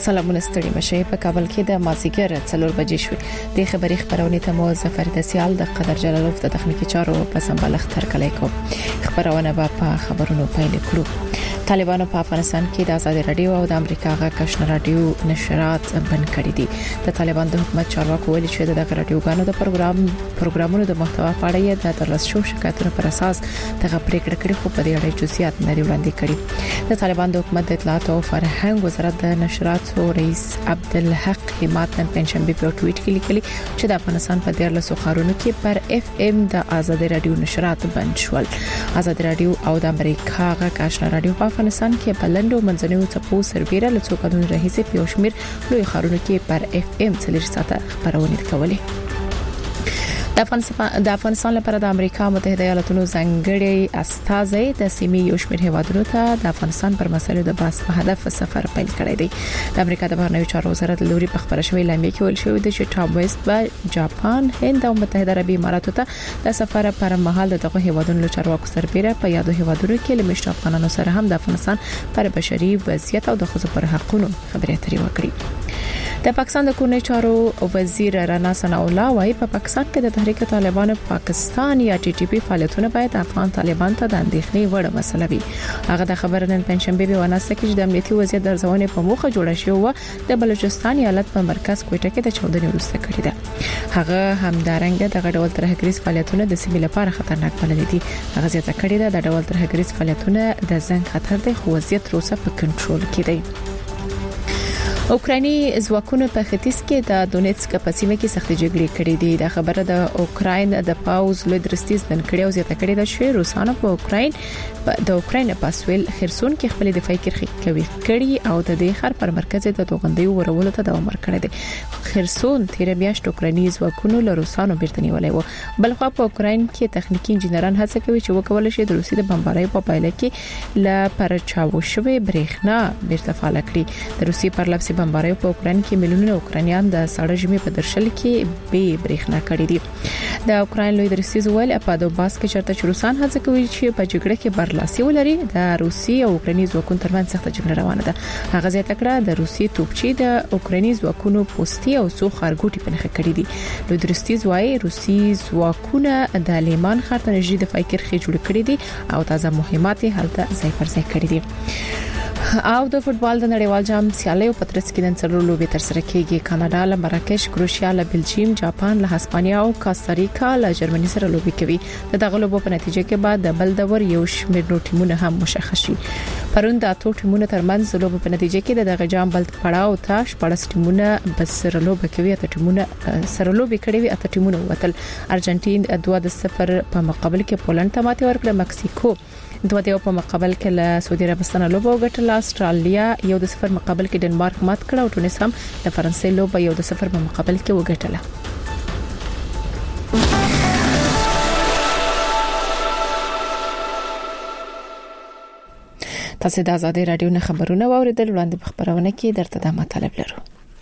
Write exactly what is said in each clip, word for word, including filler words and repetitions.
سلامونه ستړي مشه په کابل کې د مازیګر څلور بجې شوې د خبري خبرونه ته مو ظفر د سیال د قدر جلالوف د تخنیکی چارو په سمبالښت ترکلای کو خبرونه په خبرونو پیل کړو. طالبانو په افغانستان کې د آزاد رادیو او د امریکا غا کشن رادیو نشرات بند کړي دي. د طالبان د حکومت چارواکو ویلي چې د رادیوګانو د پروګرام پروګرامونو د محتوا په اړه د ترلاسه شو شکایتونو پر اساس دغه پریکړه کړې خو په دې اړه جزئیات نه دی وړاندې کړي. د طالبان د حکومت د اطلاعات او فرهنګ وزارت د نشرات رئیس عبدالحق حماد نن پنځشنبه په ټویټ کې لیکلي چې د افغانستان په ډیر لسو خارونو کې پر اف ام د آزاد رادیو نشرات بند شول. آزاد رادیو او د امریکا غا کشن رادیو په افغانستان کې بلندو منځنیو څپو سربېره له څو کډونو راهیسې په شمیر لوی خارونو کې پر اف ام څلور ساعته خبرونه کولې. د افغانستان د افغانستان لپاره د امریکا متحده ایالاتونو ځانګړي استازي د سیمې یو شمېر هیوادونو ته د افغانستان پر مسایلو د بحث په هدف سفر پیل کړی دی. د امریکا د بهرنیو چارو وزارت لوري په خبره شوې لاندې کې ویل شوی دی چې ټرامپ وست به جاپان، هند او متحده عربي اماراتو ته د سفر پر مهال دغه هیوادونو له چارواکو سربېره په یادو هیوادونو کې له مشر افغانانو سره هم د افغانستان پر بشري وضعیت او د ښځو پر حقوقو خبرې اترې وکړي. د پاکستان د کورنۍ چارو وزیر رانا ثناء الله وايي په پاکستان کې د تحریک طالبان پاکستان یا ټي ټي پی فعالیتونه باید افغان طالبان ته د اندېښنې وړ مسله وي. هغه د خبرو نن پنځشنبه په وناسه کې د امنیتي وضعیت درځونې په موخه جوړه شوې و د بلوچستان ایالت په مرکز کوټه کې د چودنې وروسته کړې ده. هغه همدارنګه د غډول ترهګریز فعالیتونه د سیمې لپاره خطرناک بللي دي. هغه زیاته کړې ده د ډول ترهګریز فعالیتونه د زنګ خطر دی خو وضعیت روسه په کنټرول کې دی. اوکراني ځواکونو په ختیځ کې د دونیتسک په سیمه کې سختې جګړې کړې دي. د خبره د اوکراین د پاوز لوی درستیز نن کړي او زیاته کړې ده چې روسانو په اوکراین د اوکراین په سویل خرسون کې خپل دفاعي کرښې کوي کړي او د دې خر پر مرکز د توغندۍ ورولو ته دوام ورکړي دي. خرسون تیر میاشت اوکراني ځواکونو له روسانو بیرته نیولې و. بلخو په اوکراین کې تخنیکی انجنیران هڅه کوي چې وکول شي د روسي د بمبارۍ په پایله کې ل پرچاو شوی برېښنا بیرته فعال کړي. د روسي پر لپس بمبارۍ په اوکراین کې میلیونونه اوکرانیان د ساړه ژمي په درشل کې به برېښنا کړي دي. د اوکراین لوی درستیز ویل په دوباس کې چرته چې روسان هڅه کوي چې په جګړه کې برلاسي ولري. د روسي او اوکراني ځواکونو ترمنځ سخت جګړه روانه ده. هغه زیاته کړه د روسي توپچي د اوکراني ځواکونو پوستي او څو خارګوټي په نخښه کړي دي. لوی درستیز وايي روسي ځواکونه د لیمان خاطر نږدې دفاعي کرښې جوړ کړي دي او تازه مهمات هلته ځای پر ځای کړي دي. او د فوتبال د نړیوال جام سیالیو په ترڅ کې د څلور لوبې تر سره کېږي. کاناډا له مراکش، کروشیا له بلجیم، جاپان له هسپانیا او کاستاریکا له جرمني سره لوبې کوي. د دغه لوبو په نتیجه کې بعد د بل دور یو شمېر نور ټیمونه هم مشخص شي. پرون د اتو ټیمونو ترمنځ لوبو په نتیجه کې د دغه جام بل پړاو ته شپږ ټیمونه بس سره لوبې کوي. اته ټیمونه سره لوبې کړي وي. اته ټیمونه وتل. ارجنټین دوه د صفر په مقابل کې پولند ته ماتې ورکړه. مکسیکو دوه دیو په مقابل کې له سعودي عربستان لوبو وګټله. استرالیا یو د صفر مقابل کې ډنمارک مات کړ او تونس هم د فرانسې لوبو یو د صفر په مقابل کې وګټله. تاسو د آزادۍ رادیو نه خبرونه واوریدل. وړاندې په خبرونه کې درته د مطلب لرو.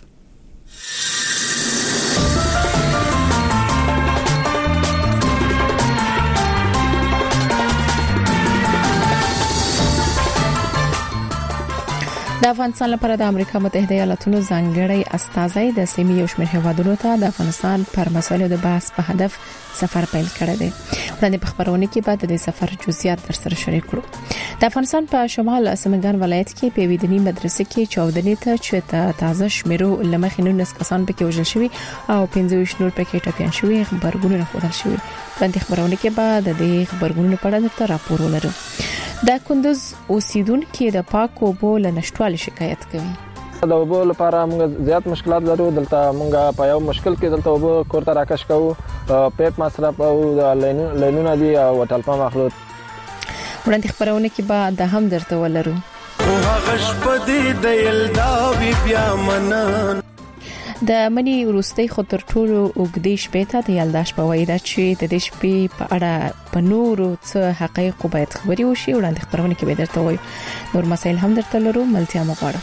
د افغانستان لپاره د امریکا متحده ایالاتونو ځانګړي استازي د سیمې یو شمېر هیوادونو ته د افغانستان پر مسایلو د بحث په هدف سفر پیل کړی دی. وړاندې په خبرونه کې بعد د سفر جزئیات در سره شریک کړو. د افغانستان په شمال سمنګان ولایت کې په ویدنی مدرسې کې چودنې ته چې تازه شمیرو لمخینو نس کسان پکې وژل شوی او پنځه ویشت نور پکې ټپيان شوی خبرګونونه خبر شوی. وړاندې خبرونه کې بعد د خبرګونونو په اړه راپور ولرو. د کندوز اوسیدونکو د پاکو اوبو له نشټوالي شکایت کوي. د اوبو لپاره موږ زیات مشکلات لرو. دلته موږ په یو مشکل کې دلته اوبو کورته راکش کوو. پیپ مصرف او د لینونو دی او وټل پمپ مخلوط. وړاندې خبرونه کې به د هم درته ولرو. او هغه شپدي د یلدا وی بیا منن د منی ورستۍ خو تر ټولو اوګدې شپې ته د یلداش په وایي چې د دې شپې په اړه په نورو څه حقایق باید خبري وشي. وړاندې خبرونه کې به درته وایو. نور مسایل هم درته لرو. ملتیا مو غواړم.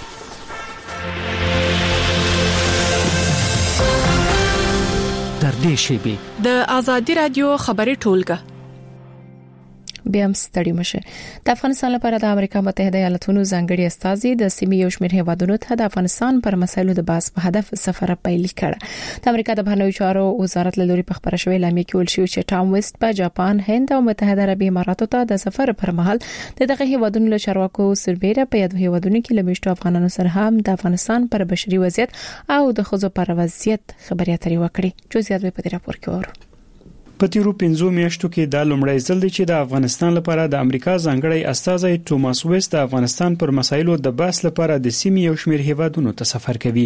تر دې شی به د آزادۍ رادیو خبري ټولګه بیا هم ستړي مشه. د افغانستان لپاره د امریکا متحده ایالاتونو ځانګړي استازي د سیمې یو شمېر هیوادونو ته د افغانستان پر مسایلو د بحث په هدف سفر پیل کړ. د امریکا د بهرنیو چارو وزارت له لوري په خبره شوې اعلامیه کې ویل شوی چې ټام ویسټ په جاپان، هند او متحده عربي اماراتو ته د سفر پر مهال د دغه هیوادونو له چارواکو سربېره په یاد هیوادونو کې لمشتو افغانانو سره هم د افغانستان پر بشري وضعیت او د خزو پر وضعیت خبرې اترې وکړي. جزئیات په دې راپور کې اورو. په تیرو پنځو میاشتو کې د لومړی ځل دی چې د افغانستان لپاره د امریکا ځانګړی استازی ټوماس ویسټ د افغانستان پر مسایلو د بحث لپاره د سیمې یو شمېر هیوادونو ته سفر کوي.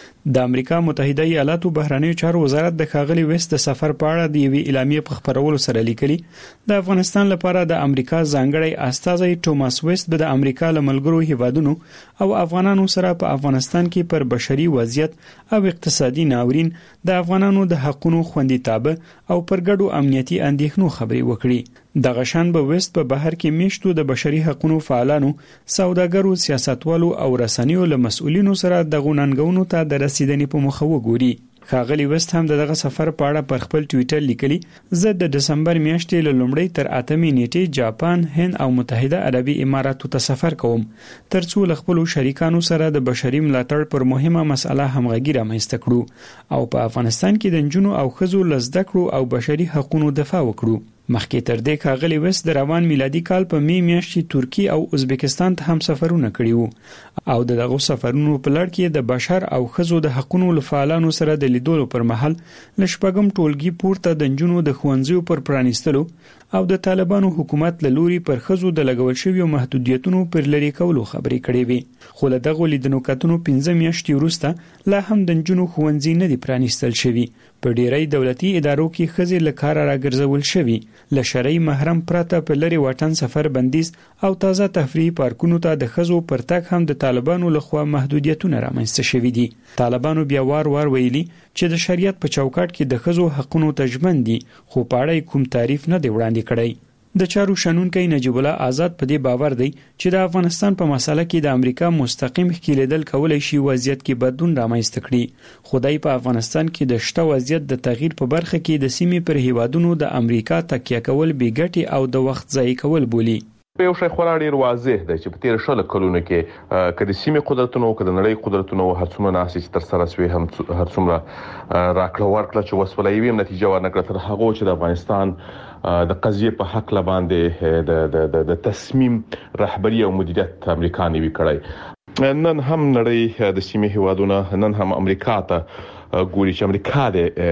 د امریکا متحده ایالاتو بهرنیو چارو وزارت د ښاغلي ویسټ د سفر په اړه د یوې اعلامیې په خبرولو سره لیکلي د افغانستان لپاره د امریکا ځانګړی استازی ټوماس ویسټ به د امریکا له ملګرو هیوادونو او افغانانو سره په افغانستان کې پر بشري وضعیت او اقتصادي ناورین، د افغانانو د حقوقو خوندیتابه او پر ګډو امنیتي اندېښنو خبرې وکړي. د غشان به وست په بهر کې میشتو د بشري حقوقو فعالانو، سوداګرو، سیاستوالو او رسنیو له مسؤلینو سره د غونډنګونو ته د رسیدنې په مخه وګوري. ښاغلي وست هم دغه سفر په اړه پر خپل ټوئیټر لیکلي، زه د دسمبر میاشتې له لومړۍ تر اتمې نیټې جاپان، هند او متحده عربي اماراتو ته سفر کوم ترڅو له خپل شریکانو سره د بشري ملاتړ پر مهمه مسله همغږي رامنځته کړو او په افغانستان کې د نجونو او ښځو له زده کړو او بشري حقوقو دفاع وکړو. مخکې تر دې ښاغلي وست د روان میلادي کال په می میاشتې ترکی او ازبکستان ته هم سفرونه کړي وو او دغه سفرونو په لړ کې د بشر او ښځو د حقوقو لفعالانو سره د لیدلو پر مهال لشپږم ټولګي پورته د نجونو د ښوونځیو پر پرانیستلو او د طالبانو حکومت له لوري پر ښځو د لګول شویو محدودیتونو پر لري کولو خبرې کړې وي. خو له دغه لیدنو کتنو پنځه میاشتې وروسته لا هم د نجونو ښوونځي نه دي پرانیستل شوي. په ډیری دولتي ادارو کې ښځې له کاره راګرځول شوي. له شرعي محرم پرته په لري واټن سفر بندیز او تازه تفریحي پارکونو ته د ښځو پر تګ هم د طالبانو لخوا محدودیتونه رامنځته شوي دي. طالبانو بیا وار وار ویلي چې د شریعت په چوکاټ کې د ښځو حقوقو ته ژمن دي، خو په اړه کوم تعریف نه دی وړاندې کړی. د چارو شنونکی نجیب الله آزاد په دې باور دی چې د افغانستان په مسله کې د امریکا مستقیم ښکیلېدل کولای شي وضعیت کې بدلون رامنځته کړي. خدای په افغانستان کې د شته وضعیت د تغییر په برخه کې د سیمې پر هیوادونو د امریکا تکیه کول بې ګټې او د وخت ضایع کول بولي. په یو شی خورا ډیر واضح دی چې په تیر شل کلونو کې کله سیمې قدرتونو کله نړۍ قدرتونو هڅونه ناسي تر سره سوي هم هر څومره راکړه ورکړه چې وسولې وي نتیجه ورنکړه تر هغه چې د افغانستان د قضیه په حق لباندې د د د تصمیم رهبری او مدیریت امریکا نیوي کړی. نن هم نړۍ د سیمې هیوادونو نن هم امریکا ته ګوري چې امریکا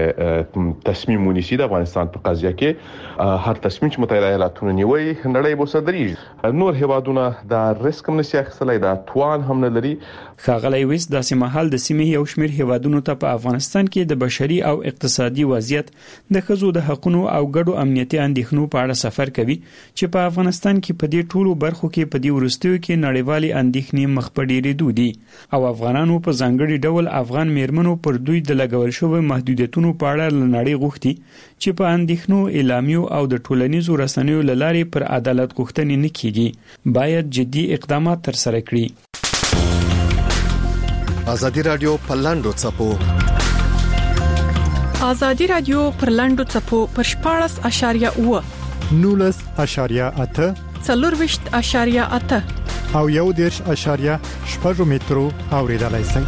د تصمیم ونیسي د افغانستان په قضیه کې هر تصمیم چې متحده ایالاتونو نیوي نړۍ به صدري نور هیوادونه د ریسک هم نشي اخیستلای، د توان هم نه لري. ښاغلی ویس داسې مهال د سیمې یو شمېر هیوادونو ته په افغانستان کې د بشري او اقتصادي وضعیت، د ښځو د حقوقو او ګډو امنیتي اندېښنو په اړه سفر کوي چې په افغانستان کې په دې ټولو برخو کې په دې وروستیو کې نړیوالې اندېښنې مخ په ډېرېدو دي او افغانانو په ځانګړي ډول افغان میرمنو پر دوی د لګول شوی محدودیتونو په اړه لنړۍ غوښتي چې په اندېښنو، اعلامیو او د ټولنیزو رسنیو له لارې پر عدالت غوښتنې نه کیږي، باید جدي اقدامات ترسره کړي. ازادي رادیو پر لاندو څپو ازادي رادیو پر لاندو څپو پر شپاړس اشاریه اوه نولس اشاریه اته څلورویشت اشاریه اته او یو دېرش اشاریه شپږ مترو اوریدلای شئ.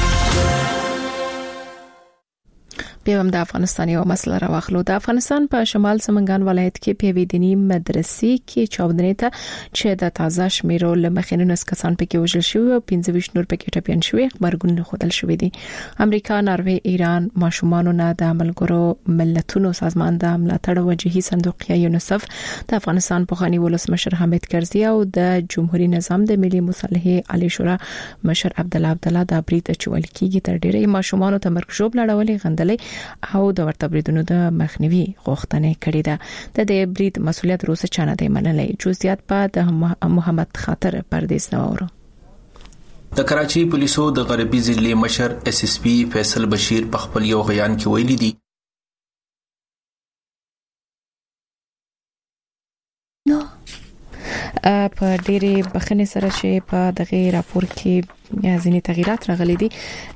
بیا هم د افغانستان یو مسله راوخلو. د افغانستان په شمال سمنګان ولایت کې په ویدنی مدرسې کې چاودنې ته چې د تازه شمیرو لمخې نس کسان پکې وژل شوی او پنځه ویشت نور پکې ټپيان شوی خبرګون خودل شوی دي. امریکا، ناروې، ایران ماشومانو نه د ملګرو ملتونو سازمان د ملاتړ وجهي صندوق یا یونیسف د افغانستان پخوانی ولسمشر حامد کرزي او د جمهوریت نظام د ملي مصالحه عالی شورا مشر عبد الله عبد الله د بریټ چول کېږي تر ډیره ماشومانو ته مرګ ژوب لړولې غندلې او د ورته بریدونو د مخنیوي غوښتنه کړې ده. د دې برید مسولیت روسه چانه دی منلې. جزئیات په د محمد خاطر پردیس نوورو. د کراچي پولیسو د غربي ضلع مشر اس اس پی فیصل بشیر په خپل یو بیان کې ویلي دي په ډېرې بخښنې سره چې په دغه راپور کې ځینې تغیرات راغلي دي.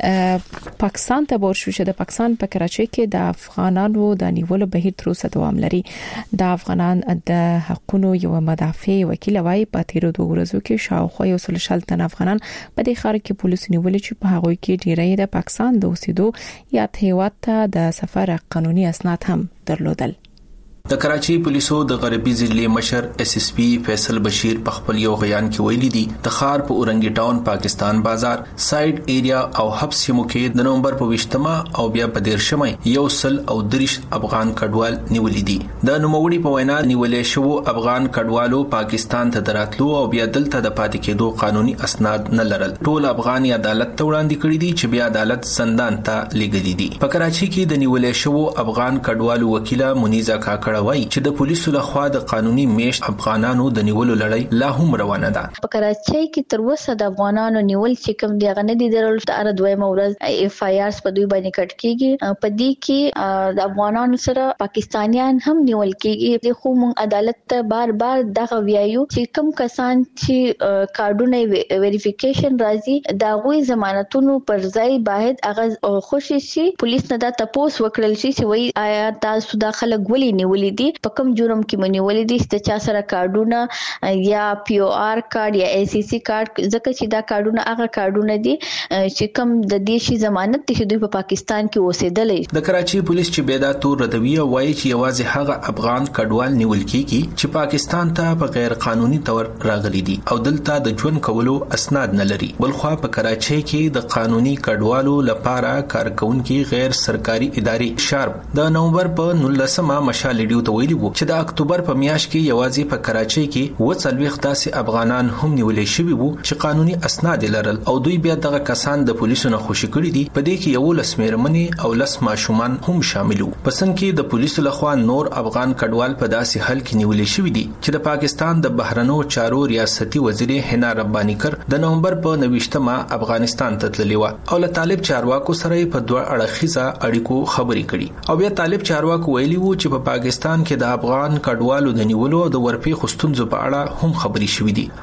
پاکستان ته ورشو چې د پاکستان په کراچۍ کې د افغانانو د نیولو بهیر تر اوسه دوام لري. د افغانان د حقوقو یو مدافع وکیل وايي په تیرو دوه ورځو کې شاوخوا یو سل شل تن افغانان په دې ښار کې پولیس نیولې چې په هغه کې ډیری د پاکستان د اوسېدو یا هیواد ته د سفر قانوني اسناد هم درلودل. د کراچۍ پولیسو د غربي ضلع مشر اس اس پی فیصل بشیر په خپل یو بیان کې ویلي دي د ښار په اورنګي ټاون پاکستان بازار سایډ ایریا او حبس سیمو کې د نومبر په وشتمه او بیا په دیرشمه یو سل او دریش افغان کډوال نیولې دي. د نوموړي په وینا نیولې شو افغان کډوالو پاکستان ته دراتلو او بیا دلته د پاتې کېدو قانوني اسناد نه لرل. ټول افغان عدالت ته وړاندې کړي دي چې بیا عدالت زندان ته لېږلي دي. په کراچۍ کې د نیولې شو افغان کډوالو وکیله منیزه کاکړ وایي چې د پولیسو لخوا د قانوني میشت افغانانو د نیولو لړۍ لا هم روانه ده. په کراچۍ کې تر اوسه د افغانانو نیول چې کوم دی غنه دي درول تر دویمه ورځ اف آی آر په دوی باندې کټ کیږي. په دې کې د افغانانو سره پاکستانیان هم نیول کیږي. د خو مون عدالت ته بار بار دغه ویایو چې کوم کسان چې کارډونه ویریفیکیشن راځي دا غوي ضمانتونو پر ځای باید هغه خوشي شي. پولیس نه دا تاسو وکړل شي چې وای آیا تاسو داخله غولي نیولې دي په کوم جرم کې منولې دي چې چا سره کارډونه یا پی او آر کارت یا ای سی سی کارت ځکه چې دا کارډونه هغه کارډونه دي چې کوم د دیشي ضمانت چې دوی په پاکستان کې اوسېدلې. د کراچۍ پولیس چې بیدا تور ردوی وایي چې یوازې هغه افغان کډوال نیول کیږي چې پاکستان ته په غیر قانوني تور راغلي دي او دلته د ژوند کولو اسناد نه لري. بلخوا په کراچۍ کې د قانوني کډوالو لپاره کارکونکو غیر سرکاري ادارې شارپ د نومبر په نولسمه مشال ډیو ته ویلي وو چې د اکتوبر په میاشت کې یوازې په کراچۍ کې و څلويخ داسې افغانان هم نیولې شوي وو چې قانوني اسناد لرل او دوی بیا دغه کسان د پولیسو نه خوشي کړي دي. په دې کې یو لس میرمنې او لس ماشومان هم شامل وو. پسند کې د پولیسو لخوا نور افغان کډوال په داسې حل کې نیولې شوي دي چې د پاکستان د بهرنیو چارو ریاستي وزیر حنا ربانی کر د نومبر په نوښتمه افغانستان ته تللی و او له طالب چارواکو سره په دوه اړخیزه اړیکو خبرې کړي او بیا طالب چارواکو ویلي وو چې په پاکستان کې د افغان کډوالو د نیولو او د ورپی خستونزو په اړه هم خبري شوې دي.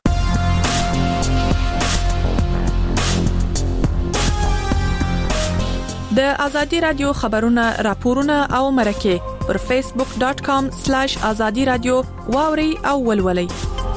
د ازادي رادیو خبرونه راپورونه او مرکه پر فیسبوک ډاٹ کام سلیش ازادي رادیو واوري او ولولي.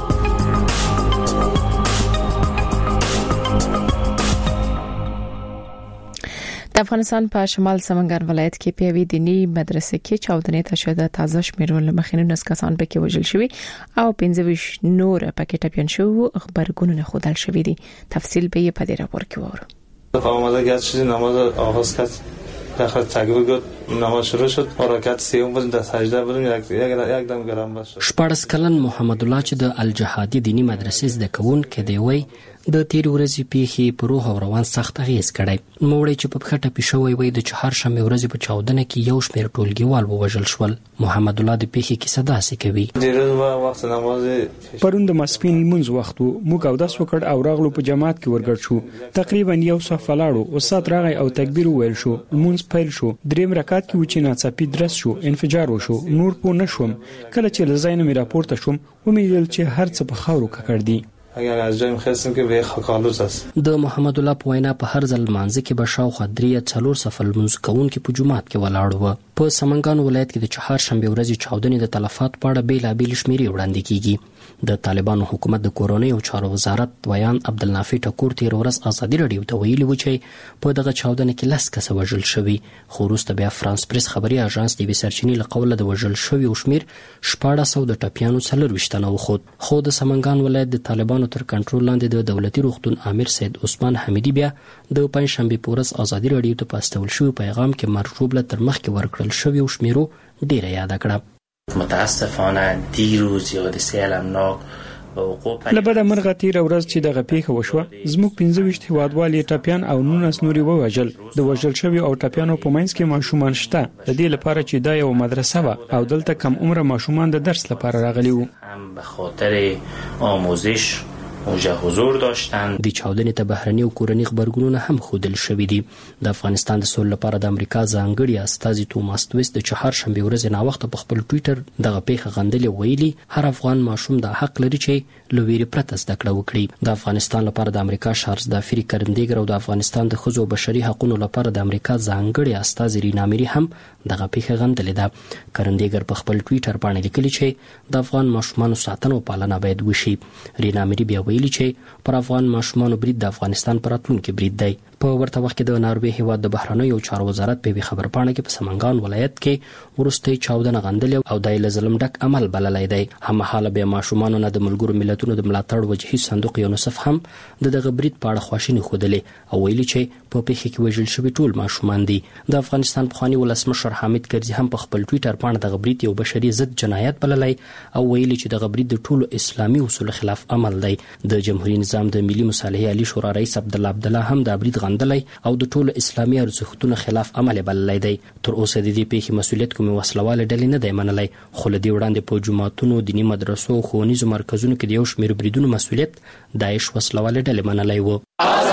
د افغانستان په شمال سمنګان ولایت کې په وی دینی مدرسې کې چاودنې ته شوه د تازه شمیرول مخینو نس کسان پکې وژل شوی او پنځه ویشت نور پکې ټپيان شو. خبرګونونه خودل شوی دي. تفصیل به یې په دې راپور کې وره. آماده گشت شدیم نماز آغاز کرد داخل تکبیر گفت نماز شروع شد حرکت سیوم بودیم در سجده بودیم یک یک دم گرم بشد. شپږ کلن محمد الله چې د الجهادي دینی مدرسې زده کوونکی دی وای د تیر ورځې پیښې په روح او روان سخت اغیز کړی. موړی چې په خټه پښوی وای د چهار شنبه ورځې په چاودنه کې یو شمېر ټولګیوال ووژل شول. محمد الله د پیښې کیسه داسې کوي. ډیره وخت نماز پروند مسپین منځ وخت موږ او داس وکړ او راغلو په جماعت کې ورګړ شو. تقریبا یو صف لاړو استاد راغی او تکبیر ویل شو. منځ پیل شو. دریم رکعت کې و چې ناڅاپي درس شو انفجار وشو. نور پو نشوم. کله چې لزاینه می راپورته شوم ومیدل چې هر څه په خاورو ککړ دي. اگر از جایم خواستیم که به خاکالوز است. د محمد الله په وینا په هر ځل مانځ کې به شاوخوا درې څلور صف لمونځ کوونکي په جماعت کې ولاړ وو. په سمنګان ولایت کې د چهار شنبه ورځې چاودنې د تلفات په اړه بیلابیل شمیرې وړاندې کیږي. د طالبانو حکومت د کورونی او چارو وزارت ویان عبدالنافع ټکور تیر ورځ ازادي رادیو ته ویلي و چې په دغه چاودنه کې لس کسه وژل شوي. خو وروسته بیا فرانس پریس خبري اژانس د سرچینې له قوله د وژل شوي او شمیر شپاړس سوه د ټپیانو څلرویشت تنه وخت. خو د سمنګان ولایت د طالبانو تر کنټرول لاندې د دولتي روغتون امیر سید عثمان حمیدی بیا د پنځشنبه په ورځ ازادي رادیو ته پاستول شوی پیغام کې مرجوب له تر مخکې ورکړل شوی او شمیرو ډیره یاد کړه. متاسفانه دیروز یادسه المناک لبدا مرغه تیر ورځ چې دغه پیښه وشوه زموږ پنځه ویشت هیوادوال ټپیان او نونس نوري ووژل. د وژل شوی او ټپیانو په منځ کې ماشومان شته د دې لپاره چې دا یو مدرسه و او دلته کم عمر ماشومان د درس لپاره راغلي وو. هم به خاطر آموزش اونجا حضور داشتند. د چاودنې ته بهرني او کورني خبرګونونه هم خودل شوې دي. د افغانستان د سولې لپاره د امریکا ځانګړي استازي توماس تویس د چهارشنبه ورځ نه وخت په خپل ټوئیټر دغه پیښه غندلې ویلي هر افغان ماشوم د حق لري چې لویری پرته زده کړه وکړي. د افغانستان لپاره د امریکا شارزدافری کرندګر او د افغانستان د ښځو بشري حقوقو لپاره د امریکا ځانګړي استازي رینا میری هم دغه پیښه غندلې ده. کرندګر په خپل ټوئیټر باندې لیکلي چې د افغان ماشومان ساتنه او پالنه باید وشي. رینا میری بیا ویلي چې پر افغان ماشومان برید د افغانستان پر راتلونکي برید دی. په ورته وخت کې د ناروې هیواد د بهرنیو چارو وزارت په خبر پاڼه کې په سمنګان ولایت کې ورستي چاودنه غندلې او د ظلم ډک عمل بللای دی. هم حاله به ماشومان نه د ملګرو ملتونو د ملاتړ وجهي صندوق یونیسف هم د دغه برید په اړه خواشیني خوده او ویلي چې په پیښه کې وژل شوی ټول ماشومان دي. د افغانستان پخوانی ولسمشر حامد کرزي هم په خپل ټوئیټر باندې دغه برید یو بشري ضد جنایت بللای او ویلي چې دغه برید د ټولو اسلامي اصول خلاف عمل دی. د جمهوریت نظام د ملي مصالحې علي شورا رئیس عبد الله عبد الله هم د برید غندلای او د ټولو اسلامي ارزښتونو خلاف عمل بللای دی. تر اوسه د دې پیښې مسؤلیت کومه وسلواله ډلې نه دی منلای، خو لدی وړاندې په جماعتونو، دینی مدرسو او ښوونیزو مرکزونو کې د یو شمېر بریدونو مسؤلیت داعش وسلواله ډلې منلای و.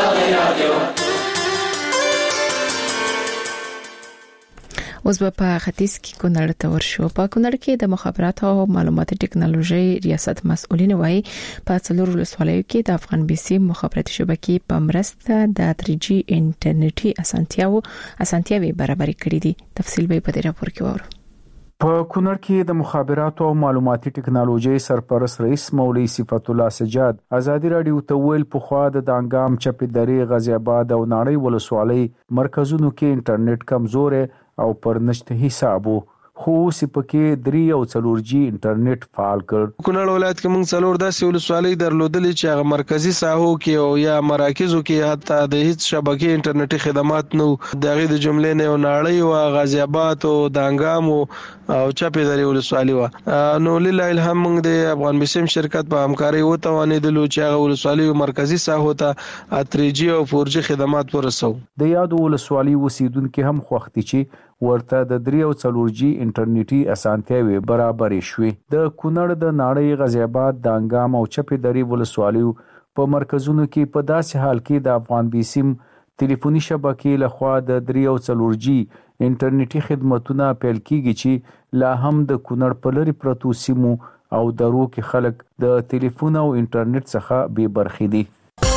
اوس په ختیځ کې کونړ ته ورشو. په کونړ کې د مخابرات او معلوماتي ټکنالوژي ریاست مسؤلین وایي په څلور ولسوالیو کې د افغان بي سي مخابراتي شبکې په مرسته د تھری جی انټرنیټي اسانتیاو اسانتیاوي برابر کړې دي. تفصیل به په دې راپور کې وورو. په کونړ کې د مخابرات او معلوماتي ټکنالوژي سرپرست رئیس مولوي صفت الله سجاد ازادي رادیو ته ویل په خوا د دانګام چپې درې غازی آباد او ناړۍ ولسوالۍ مرکزونو کې انټرنیټ کمزور او پر نشته حسابو خو سپکه درې او څلور جی انټرنیټ فعال کړ. کونړ ولایت کې موږ څلور داسې ولسوالۍ درلودلې چې هغه مرکزی ساحو کې او یا مراکزو کې حتی د هیڅ شبکې انټرنیټي خدمات نو دغه د جملې نه ناړۍ او غازی آباد او دانګام او چپې درې ولسوالۍ و. نو لله الحمد موږ د افغان بسم شرکت په همکاري وتوانیدلو چې هغه ولسوالۍ مرکزی ساحو ته تھری جی او فور جی خدمات ورسو. د یاد ولسوالۍ اوسیدونکو هم خوښتي چې ورته د درې او څلور جی انټرنیټي اسانتیاوي برابر شوي. د کونړ د ناړۍ غازی آباد دانګام او چپې درې ولسوالیو په مرکزونو کې په داسې حال کې د افغان بي سیم ټلیفوني شبکې لخوا د درې او څلور جی انټرنیټي خدماتونه پیل کیږي چې لا هم د کونړ په لري پرتو سیمو او درو کې خلک د ټلیفون او انټرنیټ څخه بې برخې دي.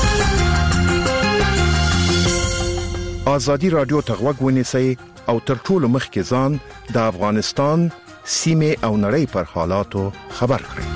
آزادی رادیو تغوږ ونیسئ او تر ټولو مخکې ځان د افغانستان سیمه او نړۍ پر حالاتو خبر کړئ.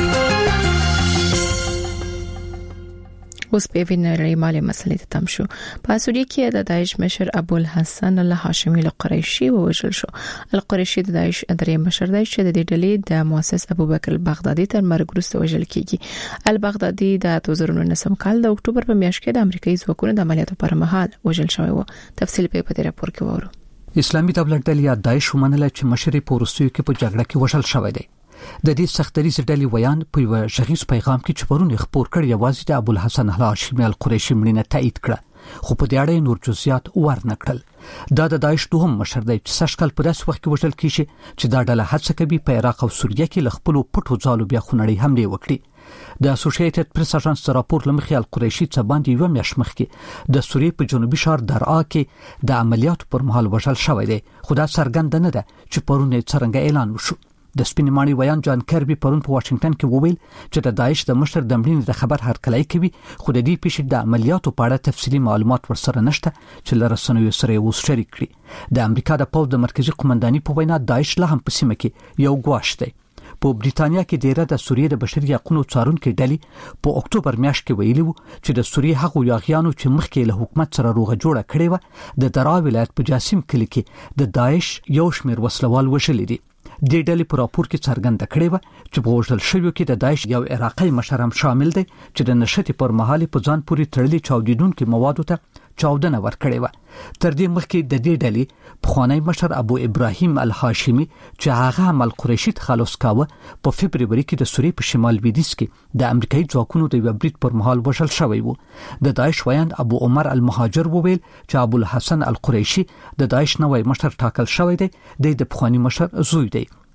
اوس په وینرې مالي مسلې ته تم شو. په سوریه کې د داعش مشر ابو الحسن الهاشمي القریشي ووژل شو. القریشي د داعش درې مشر دی چې د دې ډلې د مؤسس ابوبکر البغدادي تر مرګ وروسته وژل کیږي. البغدادي د دوه زره نولسم کال د اکتوبر په میاشت کې د امریکایي ځواکونو د عملیاتو پر مهال وژل شوی و. تفصیل په دې راپور کې وورو. اسلامي دولت ډلې یا داعش ومنله چې مشر په روسیو کې په جګړه کې وژل شوی دی. د دې سختريز ډلې ویان په یو ژغیز پیغام کې چې پرونه خبر کړی یوازې د ابو الحسن الهاشمي القریشي مړینه تایید کړه، خو په دې اړه نور جزئیات ورنکړل. دا د داعش دوهم مشر دی چې سشکل په داس وخت کې وژل کیږي چې دا ډله هڅه کوي په عراق او سوریه کې ل خپل پټو ځالو بیا خونړی حمله وکړي. د اسوسییټډ پریس اژانس راپور لمخې القریشي څه باندې یو میاشت مخکې د سوریې په جنوبي شهر درعا کې د عملیاتو پر مهال وژل شوی دی، خو دا څرګند نه ده چې پرونه څنګه اعلان وشو. د سپینمانی ویان جان کربي پرون په واشنگټن کې وویل چې د داعش د مشر د مړینې د خبر هرکلی کوي، خو د دې پیښې د عملیاتو په اړه تفصیلي معلومات ورسره نشته چې له رسنیو سره اوس شریک کړي. د امریکا د پوځ د مرکزی قومنداني په وینا داعش له هم په سیمه کې یو ګواښ دی. په بریتانیا کې ډیره د سوریې د بشري حقوقو څارونکو ډلې په اکتوبر میاشت کې ویلي وو چې د سوریې هغو یاغیانو چې مخکې له حکومت سره روغه جوړه کړې و د درعا ولایت په جاسم کلی کې د داعش یو شمېر وسلوال وژلي دي. د ډلې په راپور کې څرګنده کړې و چې په وژل شویو کې د داعش یو عراقي مشر هم شامل دی چې د نشټې پر مهال په ځان پورې تړلي چاودیدونکو موادو ته چاودنه ورکړې و. تر دې مخکې د دې ډلې پخوانی مشر ابو ابراهیم الهاشمي چې هغه هم القریشي تخلص کاوه په فبرवरी کې د سوریې په شمال لویدیځ کې د امریکایي ځواکونو د یو برید پر مهال وژل شوی و. د داعش ویاند ابو عمر المهاجر وویل چې ابو الحسن القریشي د داعش نوې مشر ټاکل شوی دی، د پخوانی مشر زوی دی.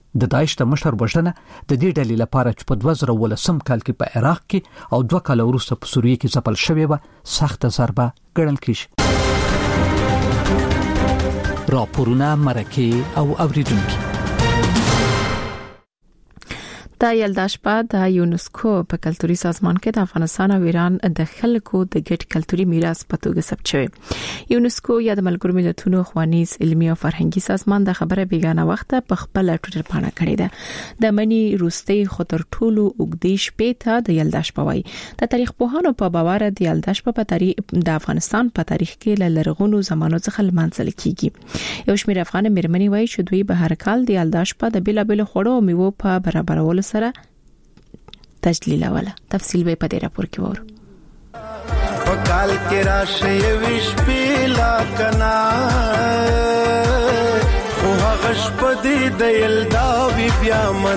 د داعش د مشر وژنه د دې ډلې لپاره چې په دوه زره ولسم کال کې په عراق کې او دوه کال وروسته په سوریه کې ځپل شوې و سخت ضربه ګڼل کیږي. راپورونه مرکه او اوریدونکو د یلدا شپه د یونسکو په کلتوري سازمان کې د افغانستان او ایران د خلکو د ګډ کلتوري میراث په توګه ثبت شوی. یونسکو یا د ملګرو ملتونو خوانیز علمي او فرهنګي سازمان د خبره بیگانه وخت په خپل ټویټر باندې کړی ده. د منی روستي خطر ټولو وګدې شپې ته د یلدا شپه وایي. د تاریخ پوهانو په باور د یلدا شپه په تاریخ د افغانستان په تاریخ کې له لرغونو زمانو څخه لمانځل کیږي. یو شمېر افغان مېرمنې وایي چې دوی به هر کال د یلدا شپه د بیلابل خوړو او میوو په برابرولو سره تجلیل ولا. تفصیل به په دې راپور کې وره. پکال کې راشه ویش پیلا کنا خو غش پدې د یلدا وی بیا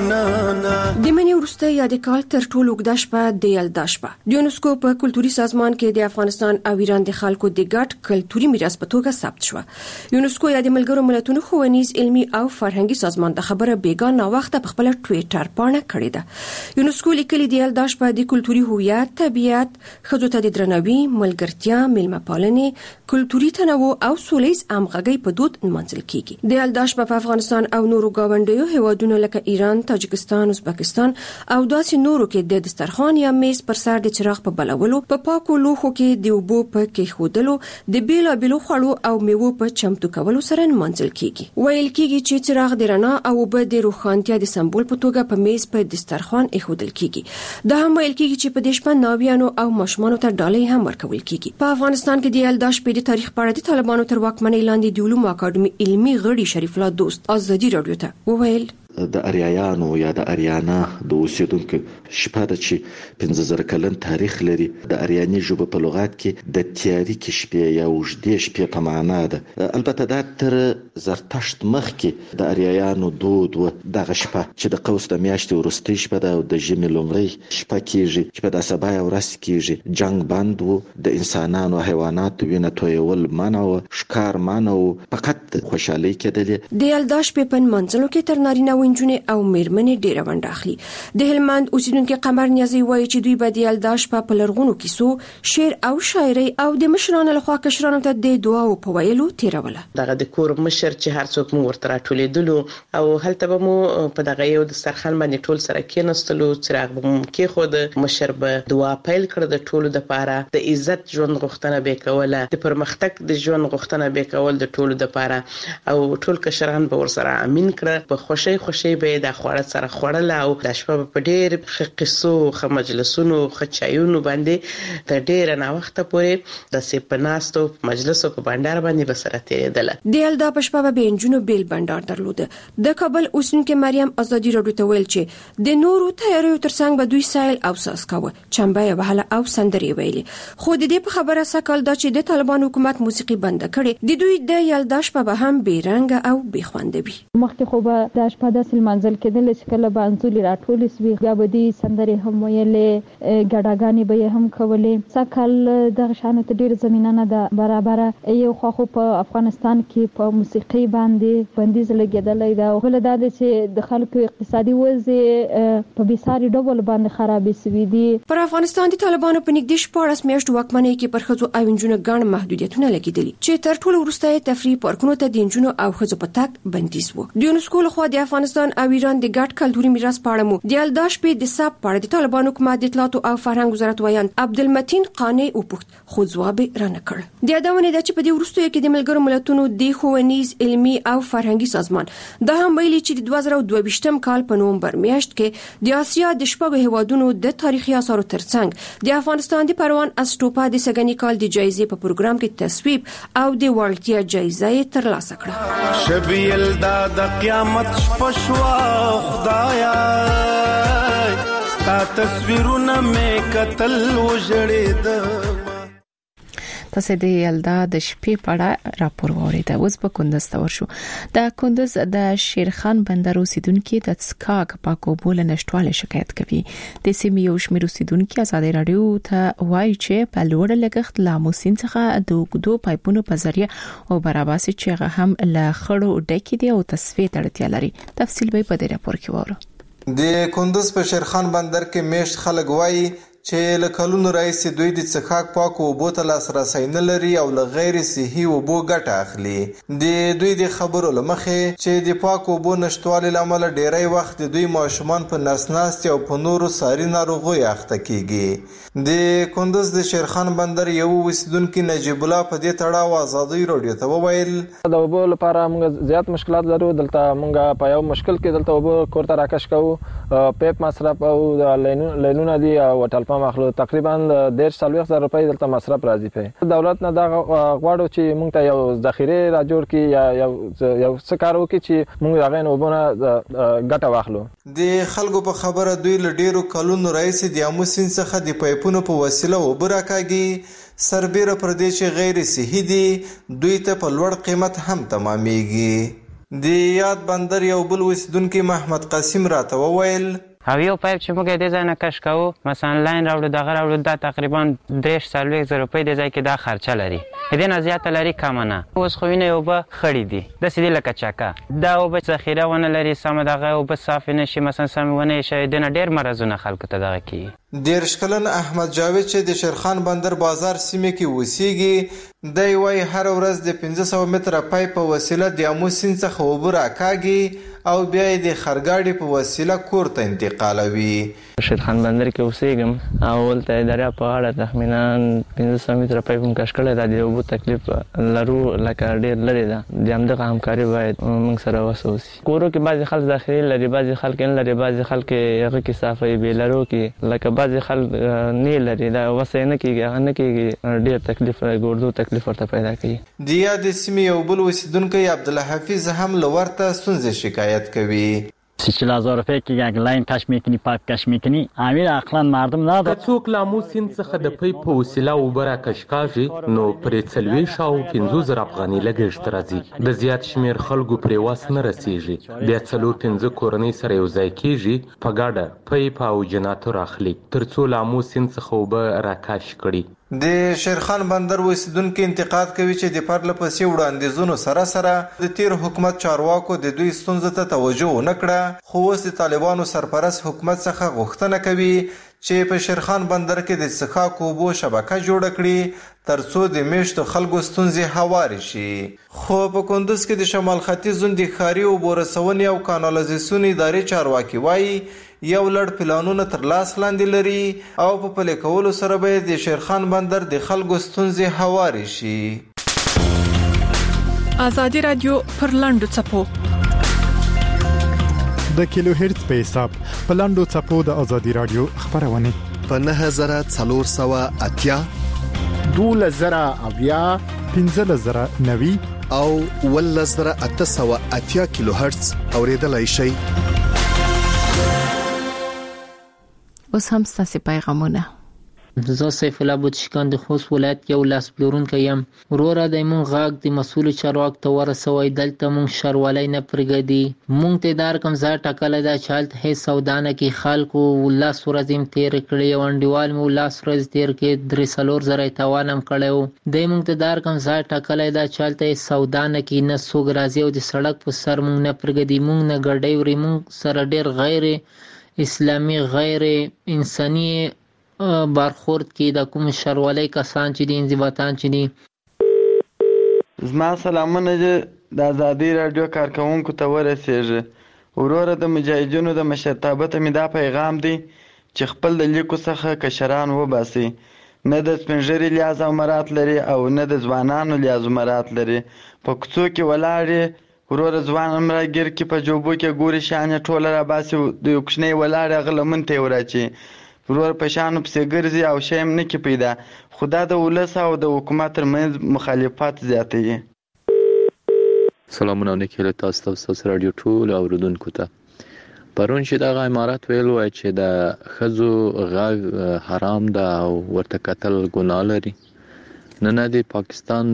منانا د منی ورسته یا د کال تر ټولو وګدا شپه د یلدا شپه د یونسکو په کلتوري سازمان کې د افغانستان او ایران د خلکو د ګډ کلتوري میراث په توګه ثبت شو. یونسکو یا د ملګرو ملتونو ښوونیز علمي او فرهنګي سازمان د خبره بیگانه وخت په خپل ټویټر باندې کړی ده. یونسکو لیکلي د یلدا شپه د کلتوري هویت، طبيعت، ښځو ته د درناوي، ملګرتیا، میلمه پالنې، کلتوري تنوع او سولهییز همغږي په دود نمانځل کیږي. د یلدا شپه په افغانستان او نورو گاونډیو هیوادونو لکه ایران، تاجکستان، ازبکستان او داسې نورو کې د دسترخوان یا میز پر سر د چراغ په بلولو، په پاکو لوښو کې د اوبو په کېښودلو، د بیلابېلو خوړو او میوو په چمتو کولو سره نمانځل کیږي. ویل کیږي چې چراغ د رڼا او اوبه د روښانتیا د سمبول په توګه په میز په دسترخوان ایښودل کیږي. دا هم ویل کیږي چې په دې شپه ناویانو او ماشومانو ته ډالۍ هم ورکول کیږي. په افغانستان کې د یلدا شپې د تاریخ په اړه د طالبانو تر واکمنۍ لاندې د علومو اکاډمي علمي غړي شریف الله دوست ازادي رادیو ته وویل د اریایانو یا د اریانا د اوسیدونکو شپه د چې پنځه زره کلن تاریخ لري. د اریانی ژبه په لغت کې د تیاریک شپې یا وجدي شپې په معنا ده. البته دا تر زرتشت مخکې د اریایانو دود و دغه شپه چې د قوس د میاشتې وروستۍ شپه ده او د ژمي لومړۍ شپه کیږي چې په د سبا ورځ کیږي. جنگ بند و، د انسانانو او حیواناتو وینه تویول منع و، ښکار منع و، فقط خوشحالي کېدلې. د یلدا شپې په منځلو کې تر نارینه وینجونې او میرمنې ډیره ونډه اخلي. د هلمند اوسیدونکو قمر نیازي وایي چې دوی به د یلدا شپه په لرغونو کیسو، شعر او شاعري او د مشرانو لخوا کشرانو ته د دعا او په ویلو تیروله. دغه د کور مشر چې هر څوک مو ورته راټولېدلو او هلته به مو په دغه یو د سرخان باندې ټول سره کېناستلو، چراغ به مو کېښود، مشر به دعا پیل کړ د ټولو لپاره، د عزت ژوند غوښتنه به کوله، د پرمختګ د ژوند غوښتنه به کول د ټولو لپاره او ټول کشران به ورسره امین کړ. په خوشي خوشي به د خوړه سره خوړل او د شپه په ډېر قصو، خ مجلسونو، خ چایونو باندې د ډېر نه وخت پورې د سپناستو مجلسو په بندر باندې بسره تیرېدل. د یلدا په شپه به انجونو بیل بندر درلود. د کابل اوسنکه مریم ازادي رادیو ته ویل چې د نورو تیاریو ترڅنګ به دوی سایل او ساس کاوه، چمبه وهله او سندري ویلي. خو د دې په خبره سکل دا چې د طالبان حکومت موسیقي بند کړي، د دوی د یلدا شپه به هم بیرنګ او بیخوانده وي. مخکې خو به د شپه د منځل کېدل چې کله به انځولې راټولې سوي، بیا به دې سندرې هم ویلې، ګډاګانې به هم کولې. سکل دغه شان ته ډېر زمينه نه ده برابره. یو خو په افغانستان کې په موسیقي باندې بندیز لګېدلې ده او بل دا چې د خلکو اقتصادي وضع په بېساري ډول باندې خرابې سوي دي. پر افغانستان د طالبانو په نږدې شپاړس میاشتو واکمنۍ کې پر ښځو او نجونو ګڼ محدودیتونه لګېدلي چې تر ټولو وروسته تفریح پارکونو ته د نجونو او ښځو په تګ بندیز و. د یونسکو لخوا د افغانستان او ایران د ګډ کلتوري میراث په اړه مو د یلدا شپې د ثبت په اړه د طالبانو حکومت د اطلاعات او فرهنګ وزارت وایي عبدالمتین قانی وپوښت، خو ځواب رانه کړ. د یادونه ده چې په دې وروستیو کې د ملګرو ملتونو د ښوونیز علمي او فرهنګي سازمان دا هم ویلي چې د دوه زره دوه ویشتم کال په نومبر میاشت کې د اسیا د شپږو هیوادونو د تاریخي آثارو ترڅنګ د افغانستان د پروان اسټوپا د سګنی کال د جایزې په پروګرام کې تصویب او د وړتیا جایزه ترلاسه کړه. شبیل دا د قیامت شپشوا خدایا تا تصویرونه مې قتل وجړې ده. تاسو د یلدا د شپې په اړه راپور واورید. اوس په کندز ته ورشو. د کندز د شیرخان بندر اوسیدونکو د څکاک پاکو بول نشټواله شکایت کوي. د سیمې یو شمېر اوسیدونکو ازادي رادیو ته وایي چې په لوړ لګښت لاموسین څخه د وګدو پایپونو په ذریعہ او براباسي چې هم له خړو ډکې دي او تصفیه تړتیا لري. تفصیل به په دې راپور کې وورو. د کندز په شیرخان بندر کې میشت خلک وایي چې له کلونو راځي دوی د څښاک پاکو اوبو ته لاسرسي نه لري او له غیر صحي اوبو ګټه اخلي. د دوی د خبرو لمخې چې د پاکو اوبو نشټوالي لامل ډیری وخت د دوی ماشومان په نسناستي او په نورو ساري ناروغیو اخته کیږي. د کندز د شیرخان بندر یو اوسیدونکو نجیب الله په دې تړاو ازادي رادیو ته وویل د اوبو لپاره موږ زیات مشکلات لرو. دلته موږ په یو مشکل کې دلته اوبو کورته راکش کوو، پیپ مصرف او د لینونه دي او وټل مخلو تقریبا ډیر سلويخ زره روپۍ دلته مصرف راځي. په دولت نه دا غواړو چې موږ ته یو ذخیره را جوړ کړي یا یو یو څه کار وکړي چې موږ هغه نه وبونه ګټه واخلو. د خلکو په خبره دوی له ډیرو کلونو راځي د اموسین څخه د پایپونو په وسیله وبره کاږي. سربېره پر دې چې غیر صحي دي دوی ته په لوړ قیمت هم تمامېږي. د یاد بندر یو بل اوسیدونکو محمد قاسم راته وویل او یو پایپ چې موږ د ځای نه کش کوو مثلا لاین راوړو دغه راوړو دا تقریبا درې سلويخ زره روپۍ د ځای کې دا خرچه لري. دې نه زیاته لري کم نه. اوس خو وینې اوبه خړې دي داسې دي لکه چکه. دا اوبه ذخیره ونه لري سمه دغه اوبه صافې نه شي مثلا سمې ونه شي د نه ډېر مرضونه خلکو ته دغه کیږي. دیرش کلن احمد جاوید چې د شیرخان بندر بازار سیمه کې اوسېږي دی وایي هر ورځ د پنځه سوه متره پایپ په وسیله د اموسین څخه اوبه راکاږي او بیا یې د خرګاډي په وسیله کور ته انتقالوي. شیرخان بندر کې اوسېږم او ولته دریا په غاړه تخمینا پنځه سوه متره پایپ هم کش کړی دا د اوبو تکلیف لرو لکه ډېر لرې ده. د همدغه همکاري باید موږ سره وسه وسي. کورو کې بعضې خلک ذخیرې لري بعضې خلک نه لري بعضې خلک هغه کې صافوي بې لرو کې لکه بعضې خلک نه لري دا وسه یې نه کېږي هغه نه کېږي ډېر تکلیف ګردو تکلیف ورته پیدا کوي. د یادې سیمې یو بل اوسیدونکی عبدالحفیظ هم له ورته ستونزې شکایت کوي. چهل هزار روپیه که یک لاین کش میکنی پاک کش میکنی امیر عقلا مردم نداره. که څوک لاموسین څخه د پیپ په وسیله اوبه راکش کاږي نو پرې څلوېښت او پنځوس زره افغانۍ لګښت راځي. د زیات شمېر خلکو پرې وس نه رسیږي. بیا څلور پنځه کورنۍ سره یو ځای کېږي په ګډه پیپ او جنراتور اخلي تر څو لاموسین څخه اوبه راکش کړي. د شیرخان بندر اوسیدونکو انتقاد کوي چې د پرله پسې وړاندیزونو سره سره د تیر حکومت چارواکو د دوی ستونزو ته توجه ونه کړه. خو اوس د طالبانو سرپرست حکومت څخه غوښتنه کوي چې په شیرخان بندر کې د څښاک اوبو شبکه جوړه کړي ترڅو د میشتو خلکو ستونزې هوارې شي. خو په کندز کې د شمال ختیځ د ښاري اوبو رسونې او کانالیزاسیون ادارې چارواکي وایي یو لړ پلانونه تر لاس لاندې لري او په پلي کولو سره به د شیرخان بندر د خلکو ستونزې هوارې شي. ازادي رادیو پر لاندو چپو د کیلو هرتز په حساب په لاندو چپو د ازادي رادیو خبرونه په نه زره څلور سوه اتیا دوله زره اویا پنځه زره نوي او ول زره اته سوه اتیا کیلو هرتز اوریدلای شئ. اوس هم ستاسو پیغامونه. زه سیف الله بوتشکان د خوست ولایت یو لاس پلورونکی یم. وروره د مونږ غاګ د مسؤل چارواک ته ورسوي دلته مونږ شروالی نه پرګدي. مونږ ته دار کم ځای ټاکلی دا چې هلته هېڅ سودا نه کوي. خلکو لاس ورځې هم تېرې کړې او انډیوال مو لاس ورځې تېر کړې درې څلور زره یې تاوان هم کړی و. دی مونږ ته دار کم ځای ټاکلی دا چې هلته هېڅ سودا نه کوي نه څوک راځي او د سړک په سر مونږ نه پرګدي. مونږ نه ګډۍ وړي. مونږ سره ډېر غیر اسلامي غیر انساني برخورد کې د کوم شرولۍ کسان چې دي انضباطان چې دي. زما سلامونه د ازادي رادیو کارکونکو ته ورسېږي. وروره د مجاهدینو د مشرتابه ته مې دا پیغام دی چې خپل د لیکو څخه کشران وباسي. نه د سپینږیري لیاز او مرات لري او نه د ځوانانو لیاز او مرات لري. په کوڅو کې ولاړې وروره ځوان هم راګیر کې په جوبو کې ګوري شانې ټوله راباسي د یو کوچنی ولاړې هغه لمن ته یې وراچي. ورور په شانو پسې ګرځي او شی هم نه کې پیدا. خو دا د ولس او د حکومت ترمنځ مخالفت زیاتوي. سلامونه نیکه تاسو ته تاسو رادیو ټول اوریدونکو ته. پرون چې دغه امارات ویل وای چې د ښځو غږ حرام ده او ورته کتل ګناه لري. نن د پاکستان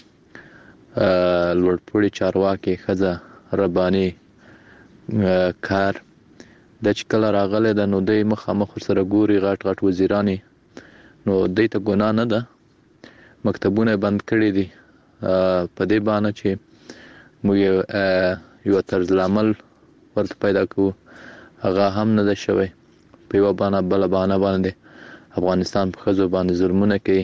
لوړپوړي چارواکي خزه رباني کار د چکل راغله د نو د مخامخ سره ګوري غټ غټ وزیرانی نو دې ته ګناه نه ده مکتبونه بند کړي دي په دې باندې چې موږ یو طرز العمل ورته پیدا کوو هغه هم نه ده شوی په یو باندې بل باندې باندې افغانستان په خزو باندې ظلمونه کوي.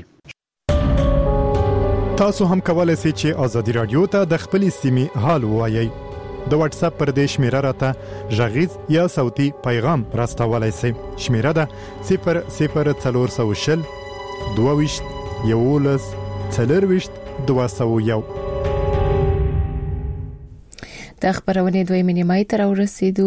تاسو هم کولای شئ چې ازادي رادیو ته د خپل سیمې حال وایي. د واتس اپ پر دې شمیره راته ژغیز یا صوتي پیغام راستولای شئ. شمیره ده صفر صفر څلور سوه شل دوه ویشت یولس څلور ویشت دوه سوه یو. د خبرونه دوی منیمای تر ورسېدو